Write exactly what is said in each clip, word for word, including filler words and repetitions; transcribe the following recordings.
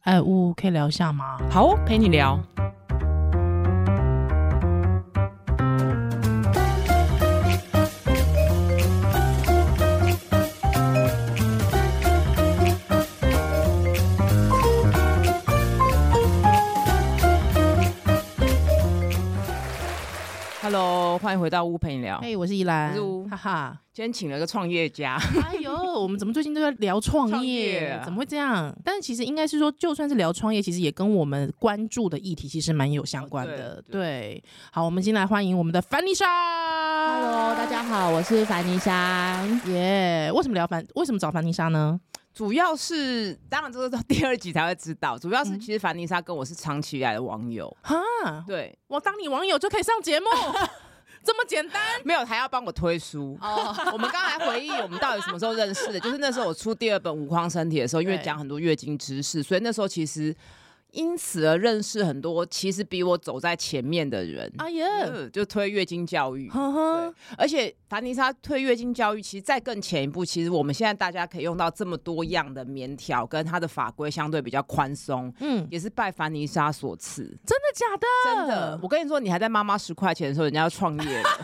哎，呜，可以聊一下吗？ 好哦，陪你聊。Hello， 欢迎回到屋陪你聊。 嘿、hey, 我是宜兰， 我是屋， 哈哈。 今天请了个创业家。 哎呦，我们怎么最近都在聊创业？ 创业啊、 怎么会这样？但是其实应该是说，就算是聊创业，其实也跟我们关注的议题其实蛮有相关的。哦、对, 对，好，我们先来欢迎我们的凡妮莎。 Hello， 大家好，我是凡妮莎。 耶、yeah, 为什么聊凡？为什么找凡妮莎呢？ 主要是，当然这个到第二集才会知道。主要是，其实凡妮莎跟我是长期以来的网友。哈、嗯，对， 我当你网友就可以上节目。这么简单？ 没有，还要帮我推书。哦，我们刚才回忆我们到底什么时候认识的，就是那时候我出第二本《无框身体》的时候，因为讲很多月经知识，所以那时候其实因此而认识很多其实比我走在前面的人。哎呀，就推月经教育。呵呵，对，而且凡妮莎推月经教育，其实再更前一步，其实我们现在大家可以用到这么多样的棉条，跟它的法规相对比较宽松，嗯，也是拜凡妮莎所赐。 真的假的？ 真的，我跟你说，你还在妈妈十块钱的时候，人家要创业了。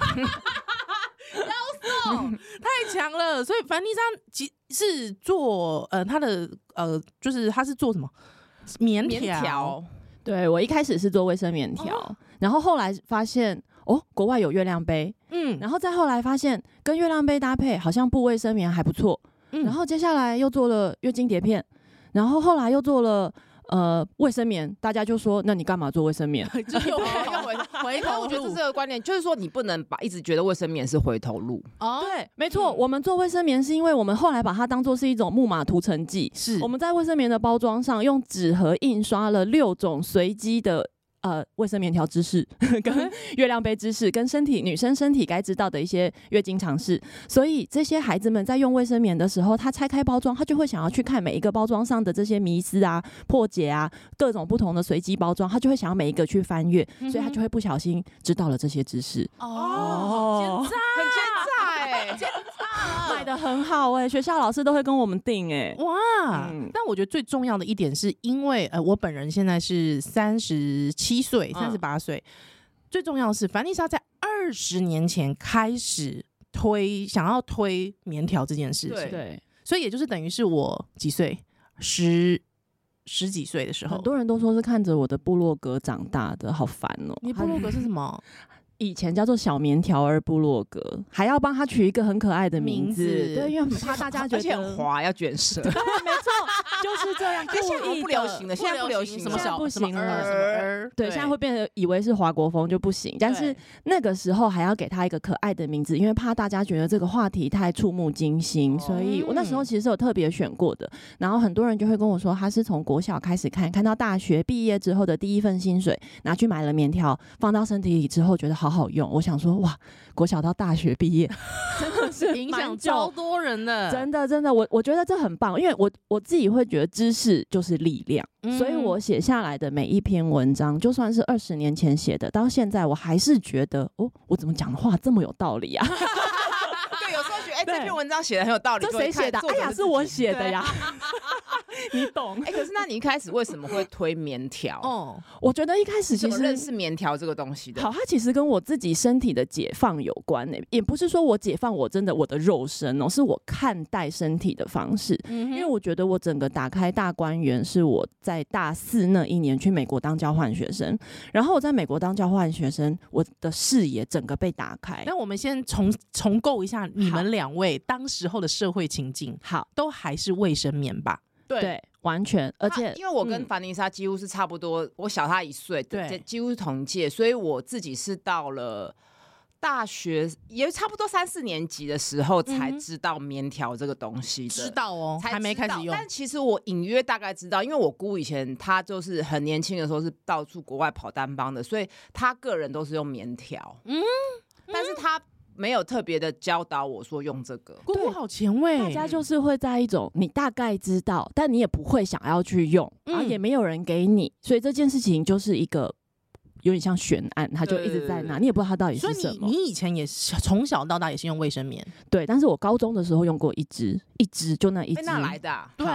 妖兽太强了！所以凡妮莎其是做呃，她的呃，就是她是做什么？棉条。 对，我一开始是做卫生棉条、哦，然后后来发现哦，国外有月亮杯，嗯，然后再后来发现跟月亮杯搭配好像布卫生棉还不错，嗯，然后接下来又做了月经碟片，然后后来又做了呃卫生棉，大家就说那你干嘛做卫生棉？ 就又回回头，我觉得这是个观念，就是说你不能把一直觉得卫生棉是回头路。 哦，对，没错、嗯，我们做卫生棉是因为我们后来把它当作是一种木马涂层剂，是我们在卫生棉的包装上用纸盒印刷了六种随机的。呃，卫生棉条知识跟月亮杯知识，跟身体女生身体该知道的一些月经常识，所以这些孩子们在用卫生棉的时候，他拆开包装，他就会想要去看每一个包装上的这些迷思啊、破解啊，各种不同的随机包装，他就会想要每一个去翻阅，嗯、所以他就会不小心知道了这些知识。 哦，奸诈， 很奸诈哎， 奸诈， 卖得很好哎、欸，学校老师都会跟我们订哎、 欸，哇、嗯！但我觉得最重要的一点是因为呃，我本人现在是三十七。七岁、三十八岁，最重要的是，凡妮莎在二十年前开始推，想要推棉条这件事情。 对， 所以也就是等于是我几岁，十十几岁的时候， 很多人都说是看着我的部落格长大的，好烦哦、喔。 你部落格是什么？ 以前叫做小棉条儿部落格，还要帮他取一个很可爱的名字，名字对，因为怕大家觉得而且很滑，要卷舌。对， 没错，就是这样。 现在不流行了，现在不流行， 什么小不行了， 什么儿， 对，现在会变得以为是华国风就不行，但是那个时候还要给他一个可爱的名字，因为怕大家觉得这个话题太触目惊心，哦、所以我那时候其实是有特别选过的。然后很多人就会跟我说，他是从国小开始看，看到大学毕业之后的第一份薪水，拿去买了棉条，放到身体里之后，觉得好好用。我想说，哇，国小到大学毕业，真的是影响超多人的， 真的真的，我我觉得这很棒，因为我我自己会觉得知识就是力量，嗯、所以我写下来的每一篇文章，就算是二十年前写的，到现在我还是觉得，哦，我怎么讲的话这么有道理啊？ 对，有时候觉得，哎、欸，这篇文章写的很有道理， 这谁写的？哎呀，是我写的呀。你懂哎、欸，可是那你一开始为什么会推棉条？哦， 我觉得一开始其实认识棉条这个东西的。 好，它其实跟我自己身体的解放有关诶、欸，也不是说我解放我真的我的肉身哦、喔，是我看待身体的方式。嗯、因为我觉得我整个打开大观园是我在大四那一年去美国当交换学生，然后我在美国当交换学生，我的视野整个被打开。 那我们先重重构一下你们两位当时候的社会情境， 好， 都还是卫生棉吧？ 对。对，完全，而且因为我跟凡妮莎几乎是差不多，嗯、我小她一岁，对，几乎是同届，所以我自己是到了大学也差不多三四年级的时候才知道棉条这个东西的， 知道哦，还没开始用。 但其实我隐约大概知道，因为我姑以前她就是很年轻的时候是到处国外跑单帮的，所以她个人都是用棉条，嗯，但是她没有特别的教导我说用这个。 姑姑好前卫， 大家就是会在一种你大概知道，但你也不会想要去用，嗯、然后也没有人给你，所以这件事情就是一个有点像悬案，它就一直在那，你也不知道它到底是什么。 所以 你, 你以前也是从小到大也是用卫生棉？ 对，但是我高中的时候用过一支，一支就那一支。 哪来的、啊？ 对啊。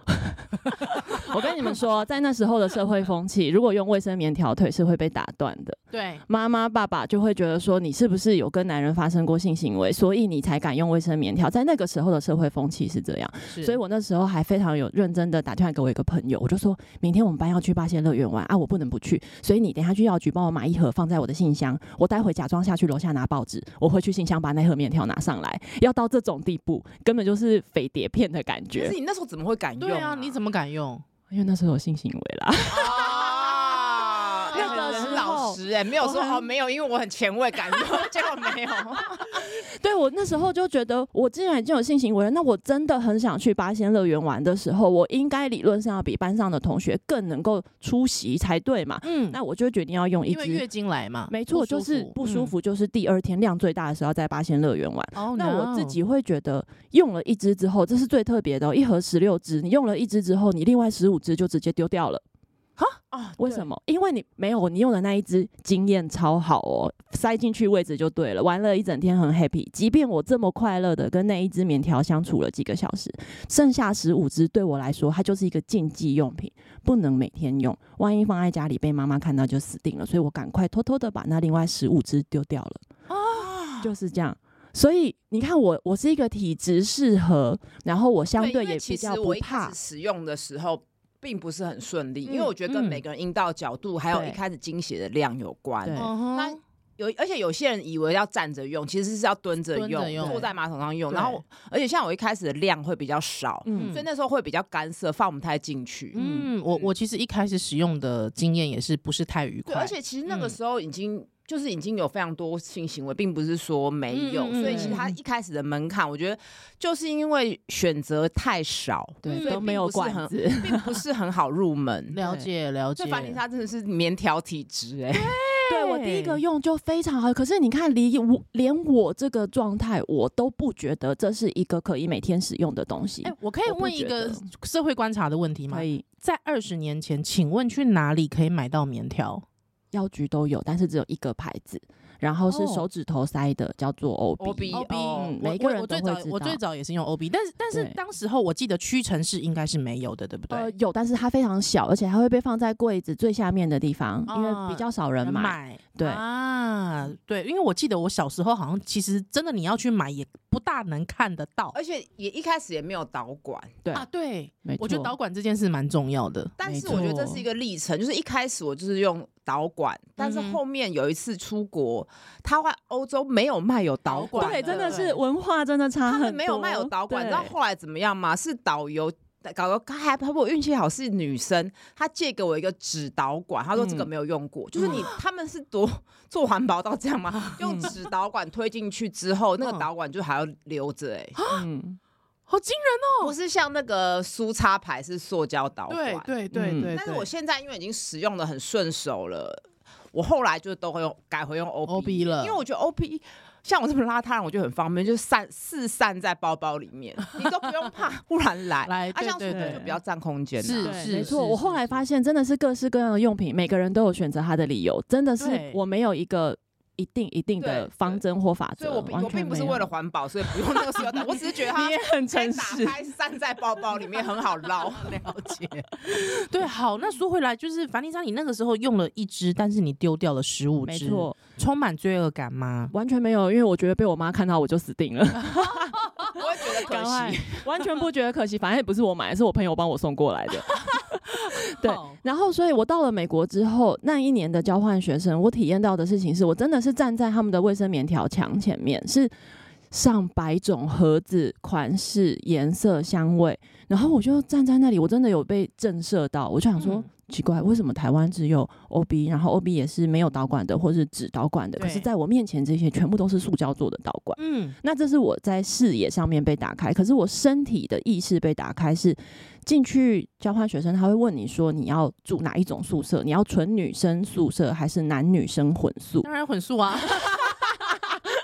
我跟你们说，在那时候的社会风气，如果用卫生棉条腿是会被打断的。 对， 妈妈爸爸就会觉得说，你是不是有跟男人发生过性行为，所以你才敢用卫生棉条。在那个时候的社会风气是这样，所以我那时候还非常有认真的打电话给我一个朋友，我就说明天我们班要去八仙乐园玩啊，我不能不去，所以你等一下去药局帮我买一盒放在我的信箱，我待会假装下去楼下拿报纸，我会去信箱把那盒棉条拿上来。要到这种地步，根本就是匪谍片的感觉。 可是你那时候怎么会敢用、啊？ 对啊，你怎么敢用？ 因为那时候有性行为啦。 啊，那个很老实哎、欸，没有说哦没有，因为我很前卫敢用，结果没有。 对，我那时候就觉得，我既然已经有性行为了，那我真的很想去八仙乐园玩的时候，我应该理论上要比班上的同学更能够出席才对嘛。嗯，那我就决定要用一支， 因为月经来嘛， 没错，就是不舒服，就是第二天量最大的时候在八仙乐园玩。哦、那我自己会觉得，用了一支之后，这是最特别的、哦，一盒十六支，你用了一支之后，你另外十五支就直接丢掉了。哈啊？为什么？因为你没有你用的那一支经验超好哦，塞进去位置就对了，玩了一整天很 happy。即便我这么快乐的跟那一支棉条相处了几个小时，剩下十五支对我来说，它就是一个禁忌用品，不能每天用，万一放在家里被妈妈看到就死定了。所以我赶快偷偷的把那另外十五支丢掉了。啊，就是这样。所以你看我，我是一个体质适合，然后我相对也比较不怕。 其实我一开始使用的时候并不是很顺利、嗯，因为我觉得跟每个人阴道角度、嗯、还有一开始经血的量有关。那有，而且有些人以为要站着用，其实是要蹲着用，用坐在马桶上用。然后，而且像我一开始的量会比较少，嗯、所以那时候会比较干涩，放不太进去。 嗯，我我其实一开始使用的经验也是不是太愉快。 对，而且其实那个时候已经。嗯就是已经有非常多性行为，并不是说没有，嗯、所以其实他一开始的门槛，我觉得就是因为选择太少， 对，都没有管子， 并不是很好入门。 了解了解， 这凡妮莎真的是棉条体质哎、 欸，对我第一个用就非常好，可是你看，离我连我这个状态，我都不觉得这是一个可以每天使用的东西。 哎、欸，我可以问一个社会观察的问题吗？ 可以， 在二十年前，请问去哪里可以买到棉条？ 药局都有，但是只有一个牌子，然后是手指头塞的，哦、叫做 O B。 O B， 嗯，每个人都会知道。 我最早也是用 O B， 但是但是当时候我记得屈臣氏应该是没有的，对不对？ 呃，有，但是它非常小，而且它会被放在柜子最下面的地方，哦、因为比较少人买。 买对啊，对，因为我记得我小时候好像其实真的你要去买也不大能看得到， 而且也一开始也没有导管。 对啊，对，我觉得导管这件事蛮重要的。 但是我觉得这是一个历程，就是一开始我就是用导管，但是后面有一次出国，他在欧洲没有卖有导管， 对，真的是文化真的差很多。 他们没有卖有导管，你知道后来怎么样吗？是导游。搞个还还我运气好是女生，她借给我一个纸导管，她说这个没有用过，嗯、就是你他们是多做环保到这样吗？用纸导管推进去之后，那个导管就还要留着哎、欸， 嗯，好惊人哦！ 不是像那个苏插牌是塑胶导管， 对对对 对, 对、嗯。 但是我现在因为已经使用的很顺手了，我后来就都会用改回用 O B, O B 了， 因为我觉得 O B。像我这么邋遢，我就很方便，就散四散在包包里面，你都不用怕忽然来。 来， 啊，像书就比较占空间、啊。 是是， 没错。我后来发现，真的是各式各样的用品，每个人都有选择他的理由，真的是我没有一个一定一定的方针或法则。 所以我我并不是为了环保，所以不用那个塑料袋，我只是觉得它你也很诚实， 打开散在包包里面很好捞。 了解。对，好，那说回来，就是凡妮莎，你那个时候用了一支，但是你丢掉了十五支，没错，充满罪恶感吗？ 完全没有，因为我觉得被我妈看到我就死定了。 我会觉得可惜， 完全不觉得可惜，反正也不是我买的，是我朋友帮我送过来的。对，然后所以我到了美国之后，那一年的交换学生，我体验到的事情是我真的是站在他们的卫生棉条墙前面，是上百种盒子、款式、颜色、香味，然后我就站在那里，我真的有被震慑到，我就想说。嗯奇怪，为什么台湾只有 O B， 然后 O B 也是没有导管的，或是只导管的？可是在我面前这些全部都是塑胶做的导管。嗯，那这是我在视野上面被打开，可是我身体的意识被打开是进去交换学生，他会问你说你要住哪一种宿舍？你要纯女生宿舍还是男女生混宿？ 当然混宿啊。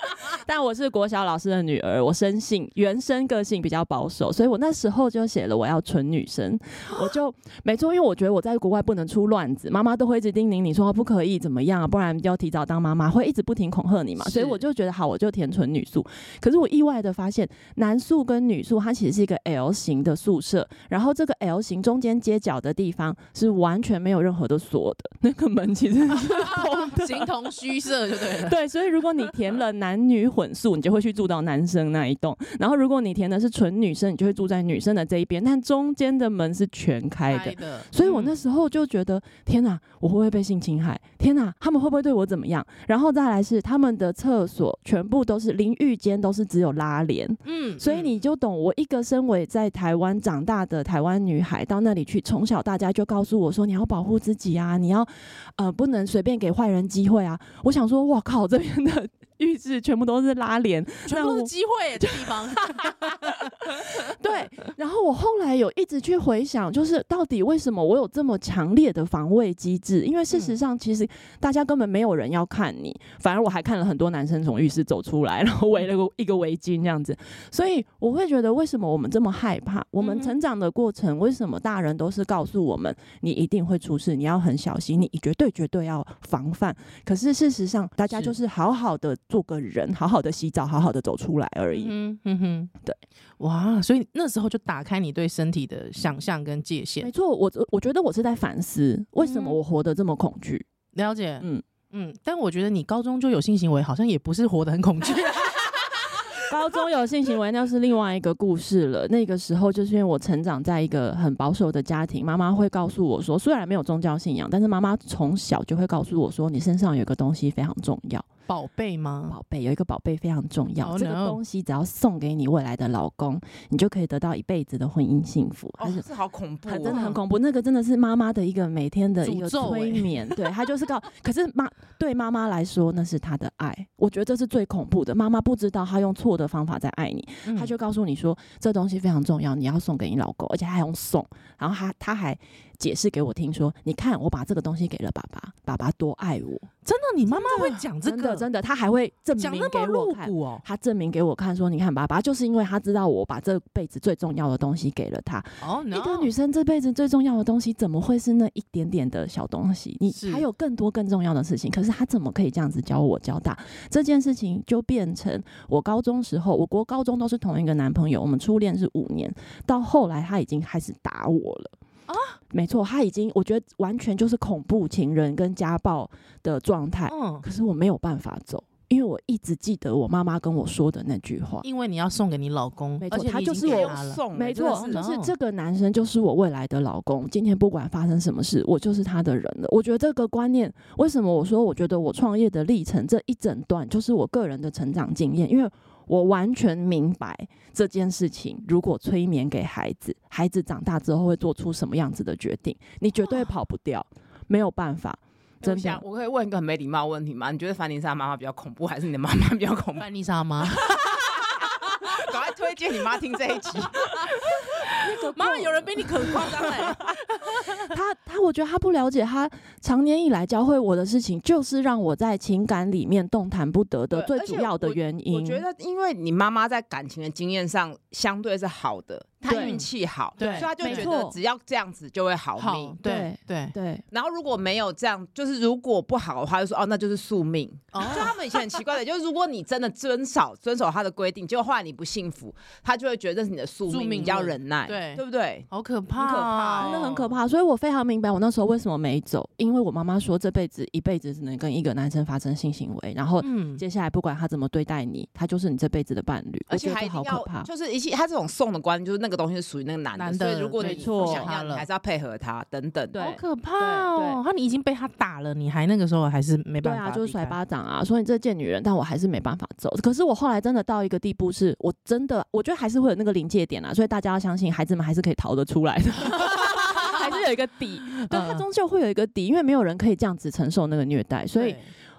但我是国小老师的女儿，我生性原生个性比较保守，所以我那时候就写了我要纯女生。我就没错，因为我觉得我在国外不能出乱子，妈妈都会一直叮咛你说不可以怎么样啊，不然要提早当妈妈，会一直不停恐吓你嘛。所以我就觉得好，我就填纯女宿。可是我意外的发现，男宿跟女宿它其实是一个 L 型的宿舍，然后这个 L 型中间接角的地方是完全没有任何的锁的，那个门其实是空的， 形同虚设就对了。 对，所以如果你填了男女混宿，你就会去住到男生那一栋；然后如果你填的是纯女生，你就会住在女生的这一边，但中间的门是全开的。开的所以我那时候就觉得，天哪，我会不会被性侵害？天哪，他们会不会对我怎么样？然后再来是他们的厕所全部都是淋浴间，都是只有拉帘。嗯，所以你就懂，我一个身为在台湾长大的台湾女孩，到那里去，从小大家就告诉我说，你要保护自己啊，你要呃不能随便给坏人机会啊。我想说，哇靠，这边的浴室全部都是拉帘， 全部都是机会耶，这地方。 对，然后我后来有一直去回想，就是到底为什么我有这么强烈的防卫机制？因为事实上，其实大家根本没有人要看你，反而我还看了很多男生从浴室走出来，然后围了个一个围巾这样子。所以我会觉得，为什么我们这么害怕？我们成长的过程，为什么大人都是告诉我们，你一定会出事，你要很小心，你绝对绝对要防范？可是事实上，大家就是好好的做个人，好好的洗澡，好好的走出来而已。嗯哼哼，对，哇，所以那时候就打开你对身体的想象跟界限。 没错，我我觉得我是在反思，为什么我活得这么恐惧？ 了解，嗯嗯，但我觉得你高中就有性行为，好像也不是活得很恐惧。 高中有性行为那是另外一个故事了。那个时候就是因为我成长在一个很保守的家庭，妈妈会告诉我说，虽然没有宗教信仰，但是妈妈从小就会告诉我说，你身上有一个东西非常重要。 宝贝吗？ 宝贝，有一个宝贝非常重要。 Oh, 这个东西只要送给你未来的老公，你就可以得到一辈子的婚姻幸福。 哦，这好恐怖、哦， 真的很恐怖。那个真的是妈妈的一个每天的一个催眠，欸、对，她就是告。可是妈对妈妈来说，那是她的爱。我觉得这是最恐怖的。妈妈不知道她用错的方法在爱你，嗯、她就告诉你说，这东西非常重要，你要送给你老公，而且还用送。然后她她还解释给我听说，你看我把这个东西给了爸爸，爸爸多爱我。 真的，你妈妈会讲这个？ 真的，真的，她还会证明给我看。 哦、 她证明给我看说，你看爸爸就是因为他知道我把这辈子最重要的东西给了他。 Oh, no. 一个女生这辈子最重要的东西，怎么会是那一点点的小东西？你还有更多更重要的事情。可是他怎么可以这样子教我教大？这件事情就变成我高中时候，我国高中都是同一个男朋友，我们初恋是五年，到后来他已经开始打我了。啊，没错，他已经，我觉得完全就是恐怖情人跟家暴的状态。嗯，可是我没有办法走，因为我一直记得我妈妈跟我说的那句话， 因为你要送给你老公， 没错，他就是我送， 没错，就是这个男生就是我未来的老公。今天不管发生什么事，我就是他的人了。我觉得这个观念，为什么我说我觉得我创业的历程这一整段就是我个人的成长经验，因为我完全明白这件事情，如果催眠给孩子，孩子长大之后会做出什么样子的决定，你绝对跑不掉，没有办法。真的， 我可以问一个很没礼貌的问题吗？你觉得凡妮莎妈妈比较恐怖，还是你的妈妈比较恐怖？ 凡妮莎妈， 赶快推荐你妈听这一集。 妈妈，有人比你可夸张嘞！ 他他，我觉得他不了解，他常年以来教会我的事情，就是让我在情感里面动弹不得的最主要的原因。 我, 我觉得，因为你妈妈在感情的经验上相对是好的，她运气好，所以她就觉得只要这样子就会好命。 对对对。 然后如果没有这样，就是如果不好的话，就说哦，那就是宿命。哦，就他们以前很奇怪的，就是如果你真的遵守遵守他的规定，结果后来你不幸福，他就会觉得这是你的宿命，你要忍耐。 对， 对不对？ 好可怕， 很可怕， 真的很可怕。所以我非常明白我那时候为什么没走，因为我妈妈说这辈子一辈子只能跟一个男生发生性行为，然后接下来不管他怎么对待你，他就是你这辈子的伴侣。 而且还好可怕，就是一切他这种送的观念，就是那个东西是属于那个男的，所以如果你不想要，你还是要配合他等等。 好可怕哦！他你已经被他打了，你还那个时候还是没办法。 对啊，就是甩巴掌啊，说你这贱女人，但我还是没办法走。可是我后来真的到一个地步是，我真的我觉得还是会有那个临界点啊，所以大家要相信孩子们还是可以逃得出来的。还是有一个底，对，他终究会有一个底，因为没有人可以这样子承受那个虐待，所以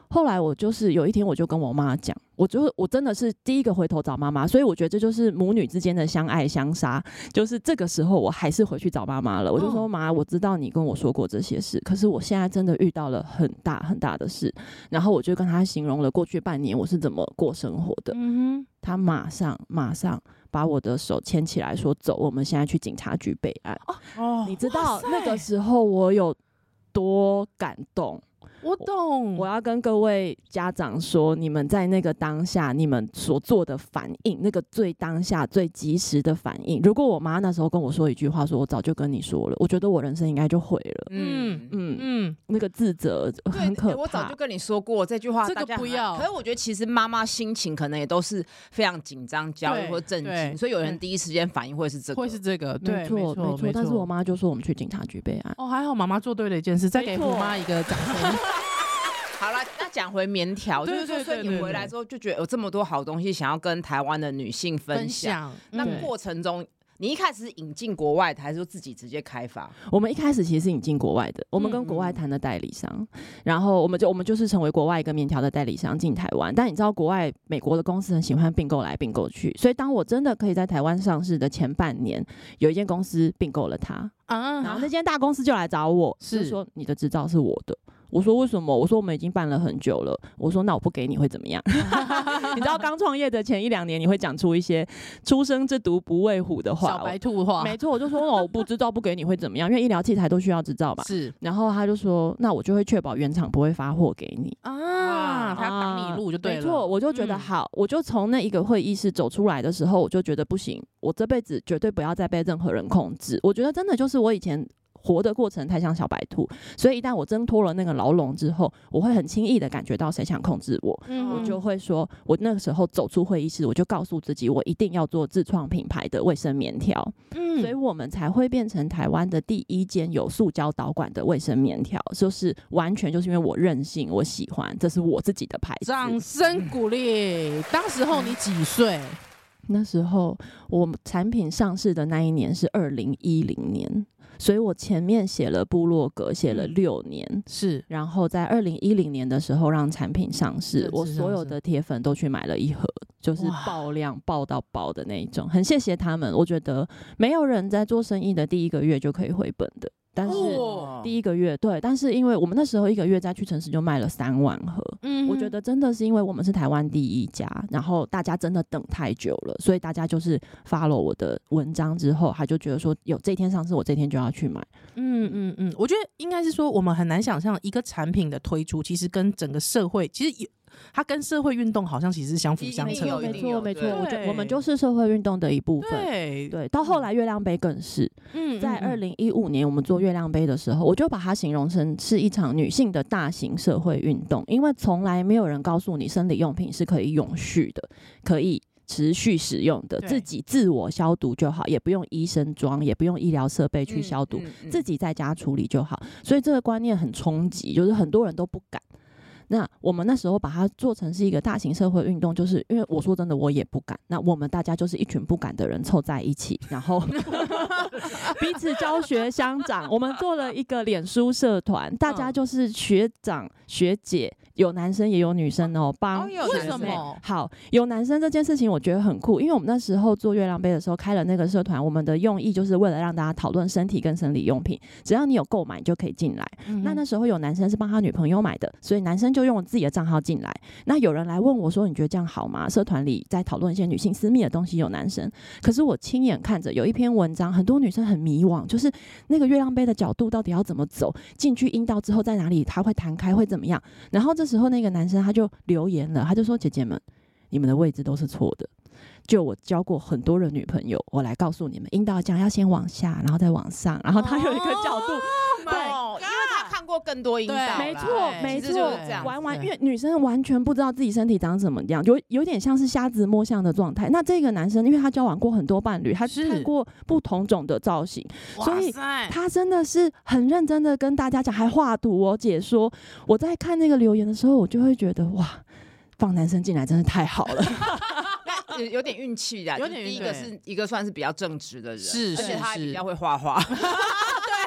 后来我就是有一天我就跟我妈讲，我就我真的是第一个回头找妈妈，所以我觉得这就是母女之间的相爱相杀。就是这个时候我还是回去找妈妈了，我就说妈，我知道你跟我说过这些事，可是我现在真的遇到了很大很大的事。然后我就跟她形容了过去半年我是怎么过生活的。嗯哼，她马上马上把我的手牵起来说走，我们现在去警察局备案。哦，你知道那个时候我有多感动？ 我懂， 我要跟各位家长说，你们在那个当下，你们所做的反应，那个最当下、最及时的反应。如果我妈那时候跟我说一句话，说我早就跟你说了，我觉得我人生应该就毁了。嗯嗯嗯，那个自责很可怕。 我早就跟你说过这句话， 这个不要。 可是我觉得其实妈妈心情可能也都是非常紧张、焦虑或震惊，所以有人第一时间反应会是这个， 会是这个， 没错没错。但是我妈就说我们去警察局备案。 哦，还好妈妈做对了一件事，再给虎妈一个掌声。 好了，那讲回棉条，就是说，所以你回来之后就觉得有这么多好东西想要跟台湾的女性分享。那过程中，你一开始是引进国外的，还是说自己直接开发？ 我们一开始其实是引进国外的，我们跟国外谈的代理商，嗯嗯然后我们就我们就是成为国外一个棉条的代理商进台湾。但你知道，国外美国的公司很喜欢并购来并购去，所以当我真的可以在台湾上市的前半年，有一间公司并购了它，啊，然后那间大公司就来找我，是说你的执照是我的。我说为什么？我说我们已经办了很久了。我说那我不给你会怎么样？你知道刚创业的前一两年，你会讲出一些初生之犊不畏虎的话， 小白兔话。 没错，我就说哦，我不知道不给你会怎么样？因为医疗器材都需要执照嘛。 是。 然后他就说，那我就会确保原厂不会发货给你啊。他挡你路就对了。 没错，我就觉得好，嗯、我就从那一个会议室走出来的时候，我就觉得不行，我这辈子绝对不要再被任何人控制。我觉得真的就是我以前活的过程太像小白兔，所以一旦我挣脱了那个牢笼之后，我会很轻易的感觉到谁想控制我，嗯、我就会说，我那个时候走出会议室，我就告诉自己，我一定要做自创品牌的卫生棉条，嗯，所以我们才会变成台湾的第一间有塑胶导管的卫生棉条，就是完全就是因为我任性，我喜欢，这是我自己的牌子。 掌声鼓励！当时候你几岁？ 那时候我产品上市的那一年是二零一零年。所以我前面写了部落格，写了六年，嗯、 是， 然后在二零一零年的时候让产品上市，我所有的铁粉都去买了一盒，就是爆量爆到爆的那一种，很谢谢他们。我觉得没有人在做生意的第一个月就可以回本的。但是第一个月对，但是因为我们那时候一个月在屈臣氏就卖了三万盒，嗯，我觉得真的是因为我们是台湾第一家，然后大家真的等太久了，所以大家就是 follow 我的文章之后，他就觉得说有这天上市，我这天就要去买。 嗯嗯嗯，我觉得应该是说我们很难想象一个产品的推出，其实跟整个社会其实有。它跟社会运动好像其实是相辅相成的， 没错没错，我觉得我们就是社会运动的一部分。 对对，到后来月亮杯更是，嗯，在二零一五年我们做月亮杯的时候，我就把它形容成是一场女性的大型社会运动，因为从来没有人告诉你生理用品是可以永续的，可以持续使用的，自己自我消毒就好，也不用医生装，也不用医疗设备去消毒，嗯嗯嗯、自己在家处理就好。所以这个观念很冲击，就是很多人都不敢。那我们那时候把它做成是一个大型社会运动，就是因为我说真的，我也不敢。那我们大家就是一群不敢的人凑在一起，然后彼此教学相长。我们做了一个脸书社团，大家就是学长学姐，有男生也有女生哦。帮、 哦、为什么？ 好，有男生这件事情我觉得很酷，因为我们那时候做月亮杯的时候开了那个社团，我们的用意就是为了让大家讨论身体跟生理用品，只要你有购买你就可以进来。嗯、那那时候有男生是帮他女朋友买的，所以男生就就用我自己的账号进来，那有人来问我说你觉得这样好吗？社团里在讨论一些女性私密的东西，有男生，可是我亲眼看着有一篇文章，很多女生很迷惘，就是那个月亮杯的角度到底要怎么走，进去阴道之后在哪里它会弹开会怎么样，然后这时候那个男生他就留言了，他就说姐姐们，你们的位置都是错的，就我交过很多人女朋友，我来告诉你们，阴道这样要先往下然后再往上，然后他有一个角度、哦、对， 因为他看过更多阴道， 没错没错，完完因为女生完全不知道自己身体长什么样，有有点像是瞎子摸象的状态。那这个男生因为他交往过很多伴侣，他看过不同种的造型，所以他真的是很认真的跟大家讲，还画图哦解说。我在看那个留言的时候，我就会觉得哇，放男生进来真是太好了。 有点运气啊，有点第一个是一个算是比较正直的人， 是， 而且他比较会画画。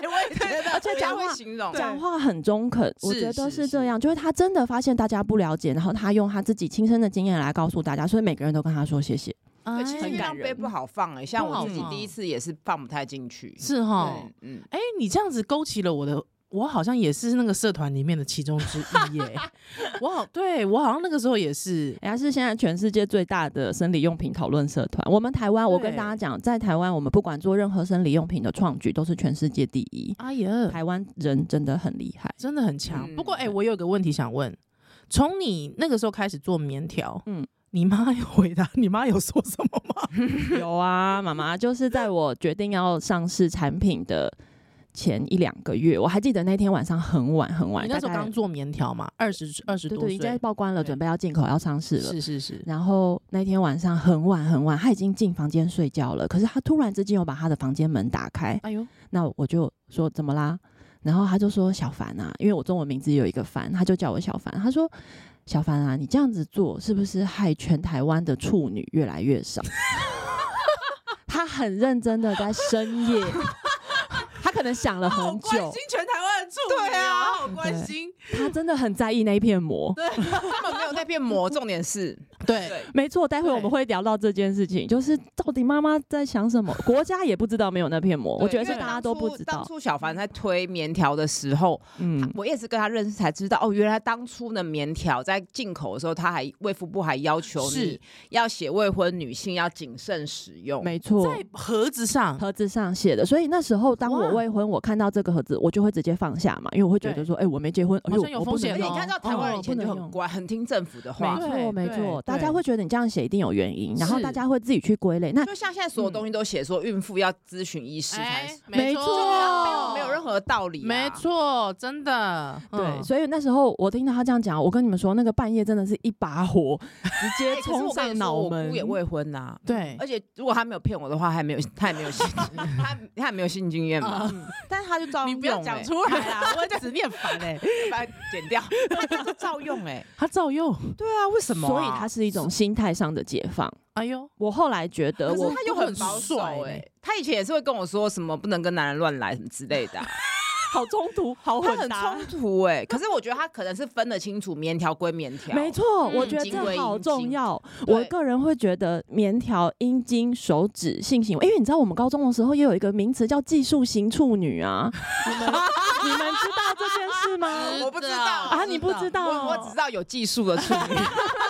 我也觉得， 而且讲话形容讲话很中肯，我觉得是这样，就是他真的发现大家不了解，然后他用他自己亲身的经验来告诉大家，所以每个人都跟他说谢谢。 对，其实月亮杯不好放哎、欸，像我自己第一次也是放不太进去， 是哈，嗯，哎、欸，你这样子勾起了我的。我好像也是那个社团里面的其中之一耶，我好对我好像那个时候也是， 人家是现在全世界最大的生理用品讨论社团。我们台湾，我跟大家讲，在台湾我们不管做任何生理用品的创举，都是全世界第一。 哎呀， 台湾人真的很厉害， 真的很强。嗯、不过哎、欸，我有个问题想问，从你那个时候开始做棉条，嗯。你妈有回答？你妈有说什么吗？ 有啊，妈妈就是在我决定要上市产品的前一两个月，我还记得那天晚上很晚很晚。 你那时候刚做棉条嘛，二十二十多岁， 对对，已经报关了，准备要进口要上市了。 是是是。 然后那天晚上很晚很晚，他已经进房间睡觉了，可是他突然之间有把他的房间门打开。哎呦，那我就说怎么啦？然后他就说小凡啊，因为我中文名字有一个凡，他就叫我小凡。他说小凡啊，你这样子做是不是害全台湾的处女越来越少？他很认真的在深夜。他可能想了很久， 好关心全台湾的处女，对啊，好关心。 他真的很在意那一片膜， 对，根本没有那片膜。重点是， 对， 没错。待会我们会聊到这件事情，就是到底妈妈在想什么？国家也不知道没有那片膜，我觉得是大家都不知道。 当初小凡在推棉条的时候，嗯，我也是跟他认识才知道，哦，原来当初的棉条在进口的时候，他还卫福部还要求你要写未婚女性要谨慎使用， 没错， 在盒子上盒子上写的。所以那时候当我未婚，我看到这个盒子，我就会直接放下嘛，因为我会觉得说，哎、欸，我没结婚， 好像有风险。 你看到台湾人以前就很乖，很听政府的话， 没错没错。大家会觉得你这样写一定有原因，然后大家会自己去归类。那就像现在所有东西都写说孕妇要咨询医师才是， 没错， 没有没有任何道理、啊， 没错，真的。 对，嗯、所以那时候我听到他这样讲，我跟你们说，那个半夜真的是一把火，直接冲上脑门。 我姑也未婚呐、啊， 对， 而且如果他没有骗我的话，他还没有，他也没有性，他他还没有性经验嘛，嗯、但是他就照用、欸， 你不要讲出来啦，我只念烦哎， 把它剪掉，他就照用哎、欸， 他照用， 对啊，为什么、啊？ 所以他是一种心态上的解放。 哎呦， 我后来觉得我， 可是他又很保守哎、欸，他以前也是会跟我说什么不能跟男人乱来什么之类的、啊。 好冲突，好混搭， 他很冲突哎、欸。可是我觉得他可能是分得清楚棉条归棉条， 没错、嗯，我觉得这好重要。 我个人会觉得棉条、阴茎、手指、性行为，因为你知道我们高中的时候也有一个名词叫技术型处女啊。你们你们知道这件事吗？ 我不知道啊，你不知道， 我, 我只知道有技术的处女。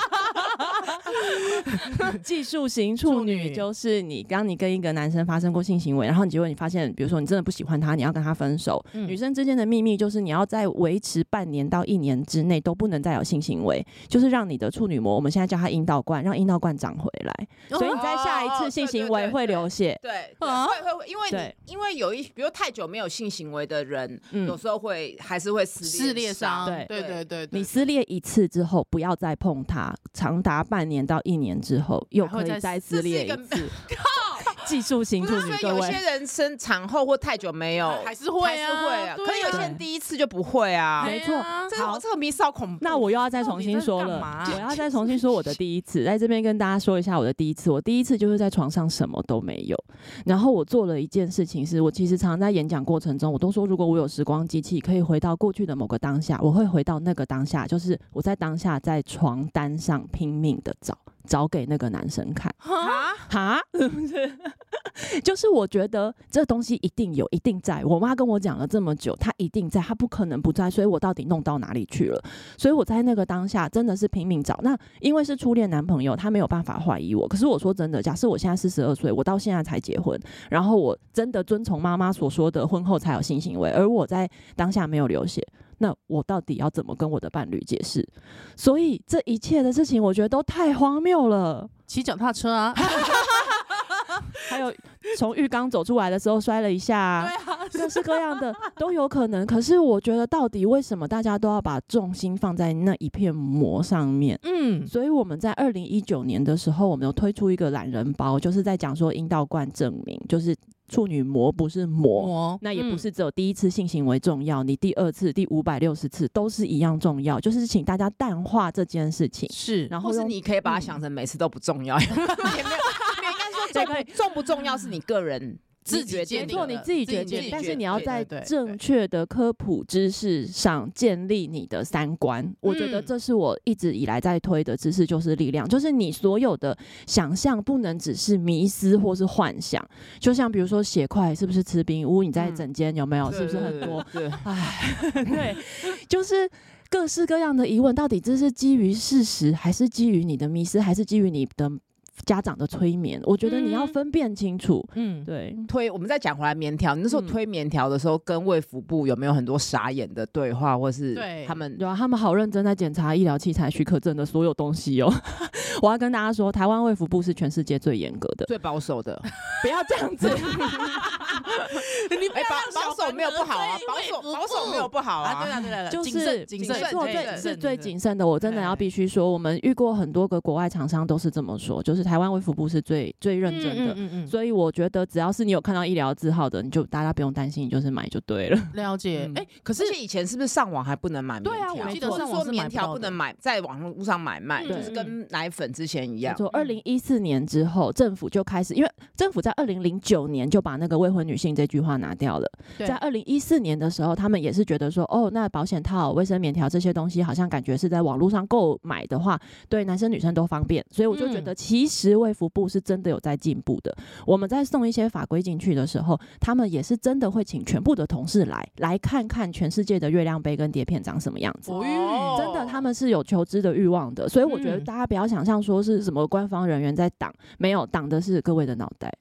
技术型处女就是你，当你跟一个男生发生过性行为，然后你结果你发现，比如说你真的不喜欢他，你要跟他分手。嗯、女生之间的秘密就是你要在维持半年到一年之内都不能再有性行为，就是让你的处女膜，我们现在叫它阴道冠，让阴道冠长回来。哦、所以你在下一次性行为会流血， 对，对对对对会会会，因为你因为有一，比如太久没有性行为的人，嗯、有时候会还是会撕撕裂伤。 对对对对， 你撕裂一次之后，不要再碰它，长达半年到一年之后，又可以再撕裂一次。技术型处女， 所以有些人生产后或太久没有， 还是会啊， 还是会啊。可是有些人第一次就不会啊， 没错。 这个这个迷思好恐怖。 那我又要再重新说了，我要再重新说我的第一次，在这边跟大家说一下我的第一次。我第一次就是在床上什么都没有，然后我做了一件事情，是我其实常常在演讲过程中，我都说，如果我有时光机器，可以回到过去的某个当下，我会回到那个当下，就是我在当下在床单上拼命的找。找给那个男生看哈哈，就是我觉得这东西一定有，一定在。我妈跟我讲了这么久，她一定在，她不可能不在，所以我到底弄到哪里去了？所以我在那个当下真的是拼命找。那因为是初恋男朋友，他没有办法怀疑我。可是我说真的，假设我现在四十二岁，我到现在才结婚，然后我真的遵从妈妈所说的婚后才有性行为，而我在当下没有流血。那我到底要怎么跟我的伴侣解释？所以这一切的事情，我觉得都太荒谬了。 骑脚踏车啊， 还有从浴缸走出来的时候摔了一下、啊，对啊，各式各样的都有可能。可是我觉得，到底为什么大家都要把重心放在那一片膜上面？嗯，所以我们在二零一九年的时候，我们有推出一个懒人包，就是在讲说阴道冠证明，就是处女膜不是膜，膜那也不是只有第一次性行为重要，嗯、你第二次、第五百六十次都是一样重要。就是请大家淡化这件事情， 是， 然后或是你可以把它想成每次都不重要，嗯、也没有，没有应该说重不重不重要是你个人自己决定， 你自己决定，但是你要在正确的科普知识上建立你的三观。嗯、我觉得这是我一直以来在推的知识就是力量，就是你所有的想象不能只是迷思或是幻想。就像比如说血块是不是吃冰屋，你在整间有没有？嗯、是不是很多？ 对， 哎，对，就是各式各样的疑问，到底这是基于事实，还是基于你的迷思，还是基于你的家长的催眠？我觉得你要分辨清楚。嗯，对。 推我们再讲回来棉条，你那时候推棉条的时候，跟卫福部有没有很多傻眼的对话，或是他们有啊？他们好认真在检查医疗器材许可证的所有东西哦。我要跟大家说，台湾卫福部是全世界最严格的、 最保守的。 不要这样子。 你不要、欸、 保守没有不好啊，保守保守没有不好啊。 啊对啊对啊， 就是谨慎， 最是最谨慎的。我真的要必须说，我们遇过很多个国外厂商都是这么说，就是台湾卫福部是最最认真的。嗯嗯嗯、所以我觉得，只要是你有看到医疗字号的，你就大家不用担心，你就是买就对了。 了解。哎、嗯欸，可是以前是不是上网还不能买棉条？ 对啊，我记得上网是棉条不能买，在网络上买卖，就是跟奶粉之前一样。 就二零一四年之后，政府就开始，因为政府在二零零九年就把那个未婚女性这句话拿掉了。在二零一四年的时候，他们也是觉得说，哦，那保险套、卫生棉条这些东西，好像感觉是在网络上购买的话，对男生女生都方便。所以我就觉得，其实卫福部是真的有在进步的。我们在送一些法规进去的时候，他们也是真的会请全部的同事来来看看全世界的月亮杯跟碟片长什么样子。 哦、 真的，他们是有求知的欲望的。所以我觉得大家不要想象说是什么官方人员在挡，没有，挡的是各位的脑袋。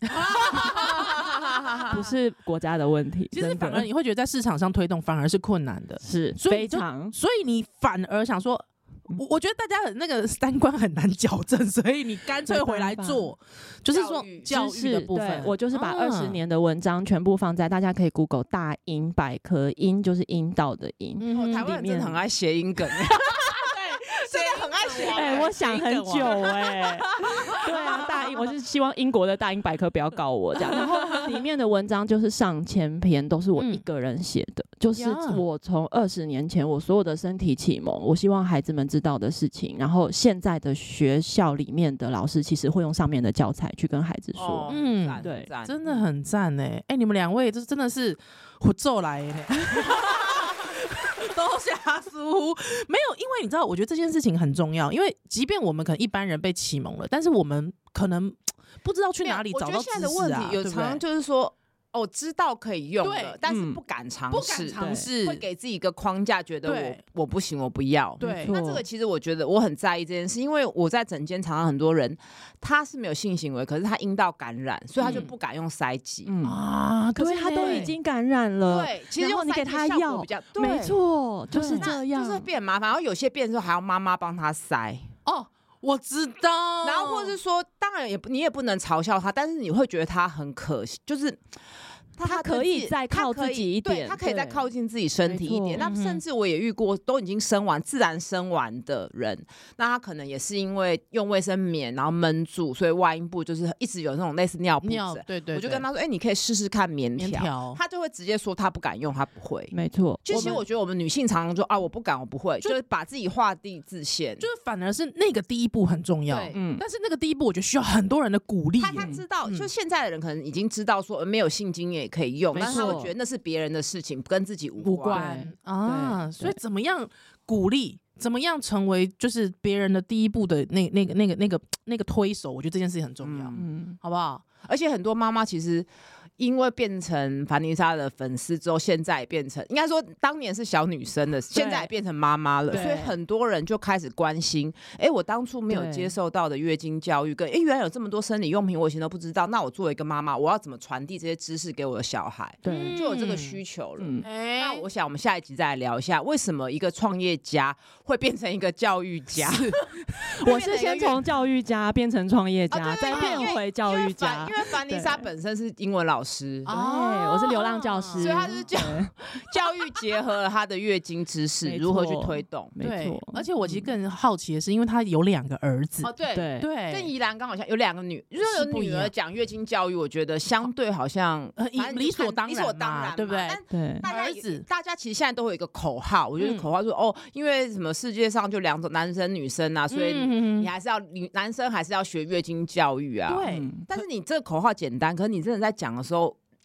不是国家的问题。 其实反而你会觉得在市场上推动反而是困难的， 是非常。 所以你反而想说，我我觉得大家很那个三观很难矫正，所以你干脆回来做，就是说教育的部分。 我就是把二十年的文章全部放在，大家可以 Google 大英百科，英就是阴道的阴。 嗯，台湾人真的很爱谐音梗。真的很爱写， 哎、欸，我想很久哎、欸，对啊，大英，我是希望英国的大英百科不要告我这样。然后里面的文章就是上千篇，都是我一个人写的，嗯、就是我从二十年前我所有的身体启蒙，我希望孩子们知道的事情。然后现在的学校里面的老师其实会用上面的教材去跟孩子说， 哦、 嗯， 对， 真的很赞哎、欸，哎、欸，你们两位这真的是我揍来的、欸。都瞎疏没有，因为你知道，我觉得这件事情很重要，因为即便我们可能一般人被启蒙了，但是我们可能不知道去哪里找到知识啊。 我觉得现在的问题有常常就是说，哦，知道可以用了，但是不敢尝试， 不敢尝试， 会给自己一个框架，觉得我我不行，我不要。 对， 那这个其实我觉得我很在意这件事，因为我在诊间常常很多人他是没有性行为，可是他阴道感染，所以他就不敢用塞剂、 嗯、啊。可是他都已经感染了， 对，其实用你给他药，没错，就是这样， 就是变麻烦。然后有些变的时候还要妈妈帮他塞哦。我知道， 然后或者是说，当然也你也不能嘲笑他，但是你会觉得他很可惜，就是他可以再靠自己一点， 他可以再靠近自己身体一点。那甚至我也遇过都已经生完自然生完的人，那他可能也是因为用卫生棉然后闷住，所以外阴部就是一直有那种类似尿布尿。对 对, 对， 我就跟他说：“哎、欸，你可以试试看棉条。”他就会直接说他不敢用，他不会。 没错， 其实我觉得我们女性常常说啊，我不敢，我不会，就, 就是把自己画地自限。 就是反而是那个第一步很重要，嗯，但是那个第一步我觉得需要很多人的鼓励。 他他知道，嗯、就现在的人可能已经知道说没有性经验也可以用，但是他会觉得那是别人的事情，跟自己无关, 无关啊。所以怎么样鼓励，怎么样成为就是别人的第一步的那那个那个那个那个推手，我觉得这件事情很重要，嗯，好不好？ 而且很多妈妈其实因为变成凡妮莎的粉丝之后，现在也变成应该说当年是小女生的，现在也变成妈妈了，所以很多人就开始关心，哎、欸，我当初没有接受到的月经教育，跟哎、欸、原来有这么多生理用品，我以前都不知道。那我作为一个妈妈，我要怎么传递这些知识给我的小孩？对，就有这个需求了。嗯、那我想我们下一集再来聊一下，为什么一个创业家会变成一个教育家？ 我是先从教育家变成创业家，哦、再变回教育家。 因为凡妮莎本身是英文老师， 对，我是流浪教师， 所以他是教教育结合了他的月经知识，如何去推动。 没错， 而且我其实更好奇的是，因为他有两个儿子， 哦，对对对， 跟宜兰刚好像有两个女，就是有女儿讲月经教育，我觉得相对好像理所当然， 理所当然， 对不对？ 对， 大家大家其实现在都会有一个口号，我觉得口号说哦，因为什么世界上就两种男生女生啊，所以你还是要女男生还是要学月经教育啊。 对， 但是你这个口号简单，可是你真的在讲的时候，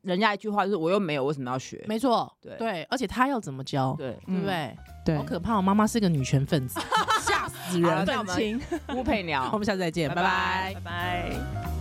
人家一句话就是我又没有，为什么要学？ 没错， 对对，而且他要怎么教？ 对， 对不对？ 对， 好可怕！我妈妈是个女权分子，吓死人！ 愤青， 吴佩鸟， 我们下次再见，拜拜， 拜拜。